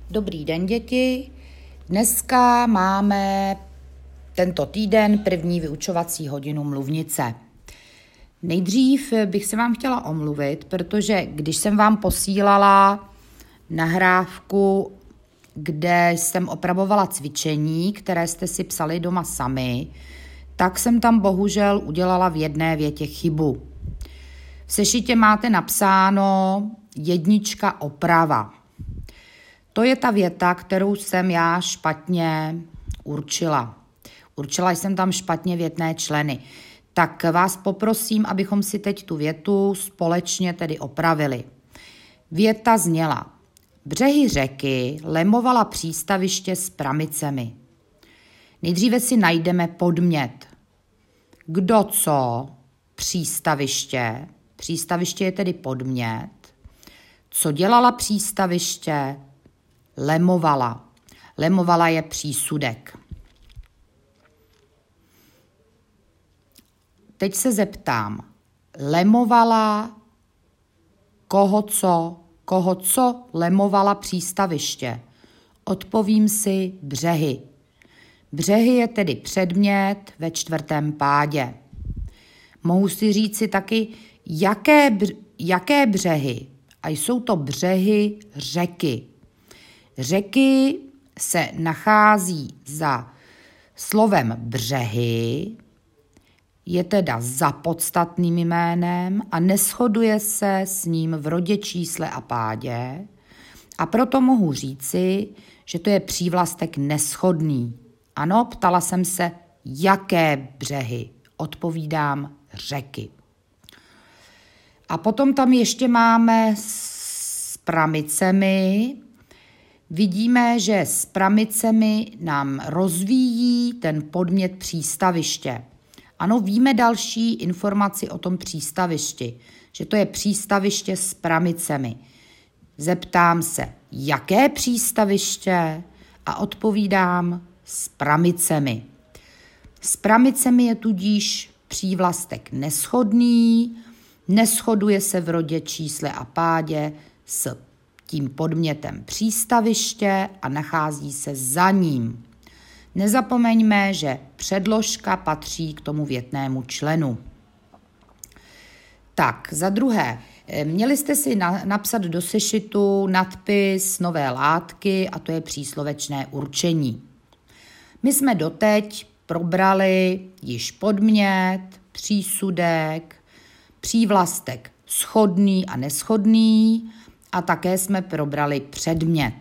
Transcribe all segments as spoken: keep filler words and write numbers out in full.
Dobrý den, děti. Dneska máme tento týden první vyučovací hodinu mluvnice. Nejdřív bych se vám chtěla omluvit, protože když jsem vám posílala nahrávku, kde jsem opravovala cvičení, které jste si psali doma sami, tak jsem tam bohužel udělala v jedné větě chybu. V sešitě máte napsáno jednička oprava. To je ta věta, kterou jsem já špatně určila. Určila jsem tam špatně větné členy. Tak vás poprosím, abychom si teď tu větu společně tedy opravili. Věta zněla: břehy řeky lemovala přístaviště s pramicemi. Nejdříve si najdeme podmět. Kdo co? Přístaviště. Přístaviště je tedy podmět. Co dělala přístaviště? Lemovala. Lemovala je přísudek. Teď se zeptám. Lemovala koho co? Koho co lemovala přístaviště? Odpovím si břehy. Břehy je tedy předmět ve čtvrtém pádě. Mohu si říci taky, jaké, bř- jaké břehy. A jsou to břehy řeky. Řeky se nachází za slovem břehy, je teda za podstatným jménem a neshoduje se s ním v rodě, čísle a pádě. A proto mohu říci, že to je přívlastek neshodný. Ano, ptala jsem se, jaké břehy. Odpovídám řeky. A potom tam ještě máme s pramicemi. Vidíme, že s pramicemi nám rozvíjí ten podmět přístaviště. Ano, víme další informaci o tom přístavišti, že to je přístaviště s pramicemi. Zeptám se, jaké přístaviště? A odpovídám s pramicemi. S pramicemi je tudíž přívlastek neshodný, neshoduje se v rodě, čísle a pádě s tím podmětem přístaviště a nachází se za ním. Nezapomeňme, že předložka patří k tomu větnému členu. Tak, za druhé, měli jste si na, napsat do sešitu nadpis nové látky a to je příslovečné určení. My jsme doteď probrali již podmět, přísudek, přívlastek shodný a neshodný a také jsme probrali předmět.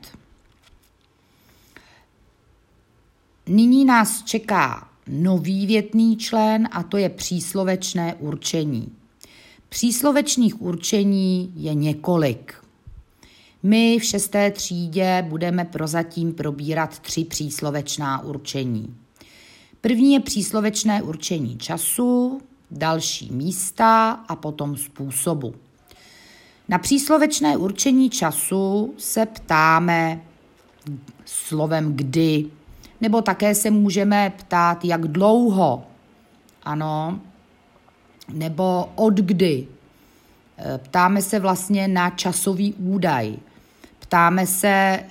Nyní nás čeká nový větný člen a to je příslovečné určení. Příslovečných určení je několik. My v šesté třídě budeme prozatím probírat tři příslovečná určení. První je příslovečné určení času, další místa a potom způsobu. Na příslovečné určení času se ptáme slovem kdy, nebo také se můžeme ptát, jak dlouho, ano, nebo od kdy. Ptáme se vlastně na časový údaj. Ptáme se e,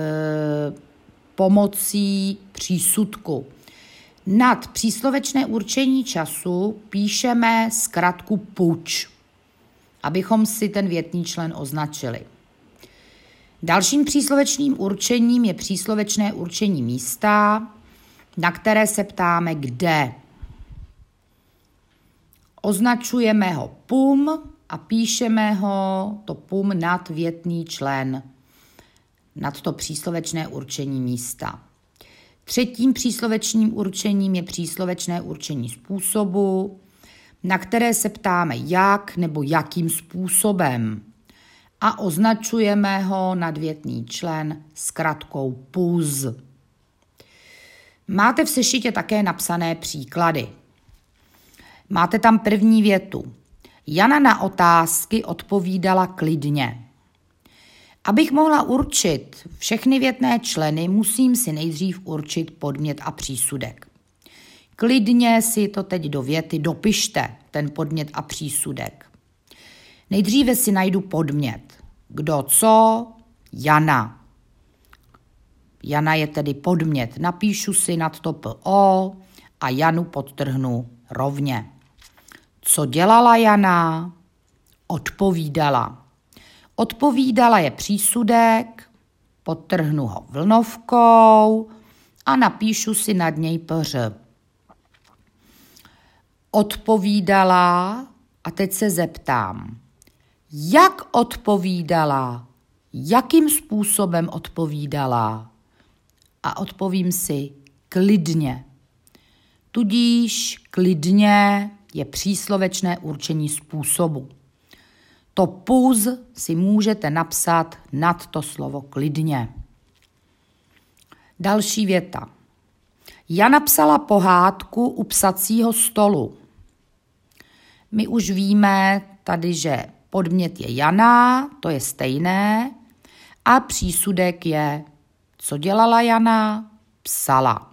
pomocí přísudku. Nad příslovečné určení času píšeme zkratku puč, abychom si ten větný člen označili. Dalším příslovečným určením je příslovečné určení místa, na které se ptáme kde. Označujeme ho pum a píšeme ho, to pum, nad větný člen, nad to příslovečné určení místa. Třetím příslovečným určením je příslovečné určení způsobu, na které se ptáme jak nebo jakým způsobem a označujeme ho nadvětný člen zkratkou puz. Máte v sešitě také napsané příklady. Máte tam první větu. Jana na otázky odpovídala klidně. Abych mohla určit všechny větné členy, musím si nejdřív určit podmět a přísudek. Klidně si to teď do věty dopište, ten podmět a přísudek. Nejdříve si najdu podmět. Kdo co? Jana. Jana je tedy podmět. Napíšu si nad to P O a Janu podtrhnu rovně. Co dělala Jana? Odpovídala. Odpovídala je přísudek, podtrhnu ho vlnovkou a napíšu si nad něj P Ř. Odpovídala a teď se zeptám, jak odpovídala, jakým způsobem odpovídala a odpovím si klidně. Tudíž klidně je příslovečné určení způsobu. To puz si můžete napsat nad to slovo klidně. Další věta. Jana psala pohádku u psacího stolu. My už víme tady, že podmět je Jana, to je stejné, a přísudek je, co dělala Jana? Psala.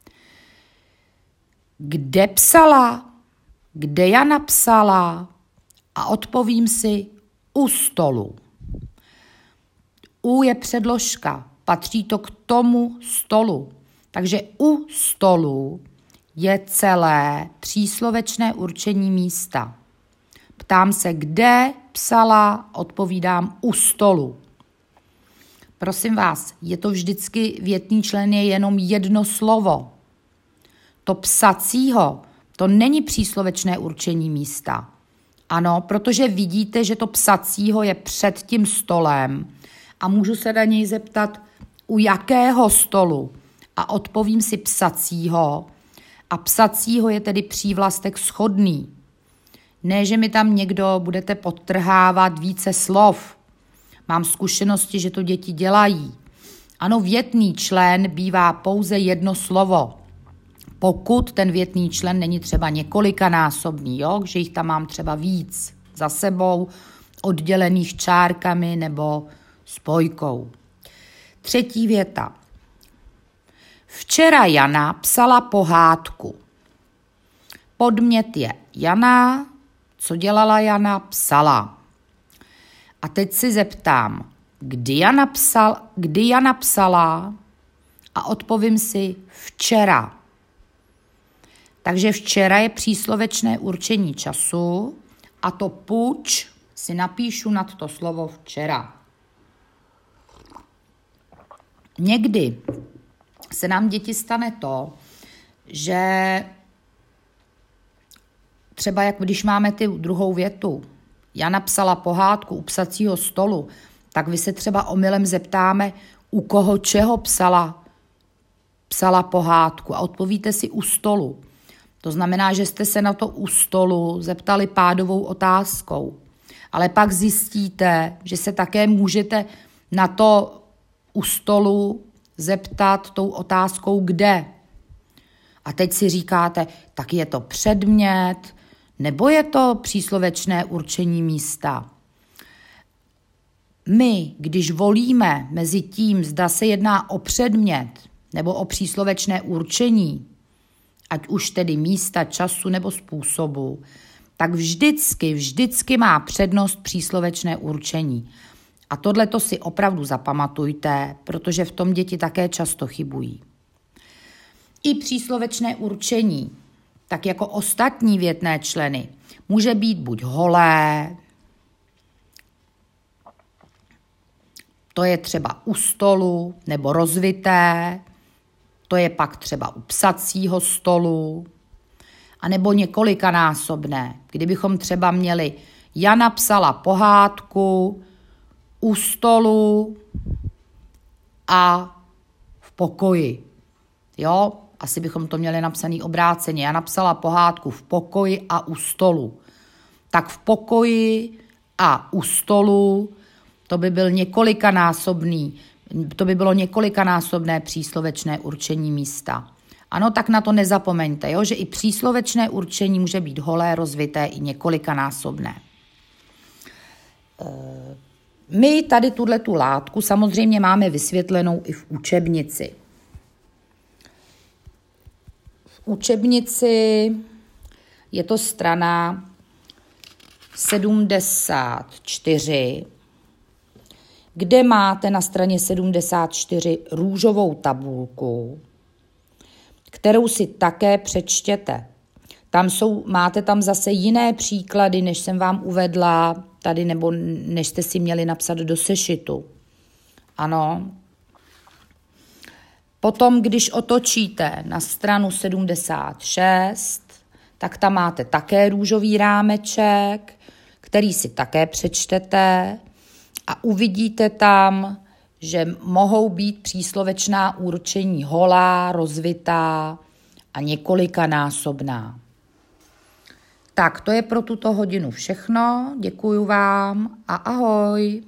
Kde psala? Kde Jana psala? A odpovím si u stolu. U je předložka, patří to k tomu stolu. Takže u stolu je celé příslovečné určení místa. Ptám se, kde psala, odpovídám u stolu. Prosím vás, je to vždycky větný člen, je jenom jedno slovo. To psacího, to není příslovečné určení místa. Ano, protože vidíte, že to psacího je před tím stolem a můžu se na něj zeptat, u jakého stolu a odpovím si psacího a psacího je tedy přívlastek shodný. Ne, že mi tam někdo budete podtrhávat více slov. Mám zkušenosti, že to děti dělají. Ano, větný člen bývá pouze jedno slovo. Pokud ten větný člen není třeba několikanásobný, jo? Že jich tam mám třeba víc za sebou, oddělených čárkami nebo spojkou. Třetí věta. Včera Jana psala pohádku. Podmět je Jana, co dělala Jana? Psala. A teď si zeptám, kdy Jana, psal, kdy Jana psala a odpovím si včera. Takže včera je příslovečné určení času a to puč si napíšu nad to slovo včera. Někdy se nám děti stane to, že třeba jak když máme ty druhou větu, Jana psala pohádku u psacího stolu, tak vy se třeba omylem zeptáme, u koho čeho psala, psala pohádku a odpovíte si u stolu. To znamená, že jste se na to u stolu zeptali pádovou otázkou. Ale pak zjistíte, že se také můžete na to u stolu zeptat tou otázkou kde. A teď si říkáte, tak je to předmět, nebo je to příslovečné určení místa. My, když volíme mezi tím, zda se jedná o předmět nebo o příslovečné určení, ať už tedy místa, času nebo způsobu, tak vždycky, vždycky má přednost příslovečné určení. A tohleto si opravdu zapamatujte, protože v tom děti také často chybují. I příslovečné určení, tak jako ostatní větné členy, může být buď holé, to je třeba u stolu, nebo rozvité, to je pak třeba u psacího stolu, anebo několikanásobné. Kdybychom třeba měli Jana psala pohádku u stolu a v pokoji. Jo, asi bychom to měli napsaný obráceně. Jana psala pohádku v pokoji a u stolu. Tak v pokoji a u stolu to by byl několikanásobný, to by bylo několikanásobné příslovečné určení místa. Ano, tak na to nezapomeňte, jo, že i příslovečné určení může být holé, rozvité i několikanásobné. My tady tuhletu látku samozřejmě máme vysvětlenou i v učebnici. V učebnici je to strana sedmdesát čtyři, kde máte na straně sedmdesát čtyři růžovou tabulku, kterou si také přečtěte. Tam jsou, máte tam zase jiné příklady, než jsem vám uvedla tady, nebo než jste si měli napsat do sešitu. Ano. Potom, když otočíte na stranu sedmdesát šest, tak tam máte také růžový rámeček, který si také přečtete a uvidíte tam, že mohou být příslovečná určení holá, rozvitá a několikanásobná. Tak, to je pro tuto hodinu všechno. Děkuju vám a ahoj.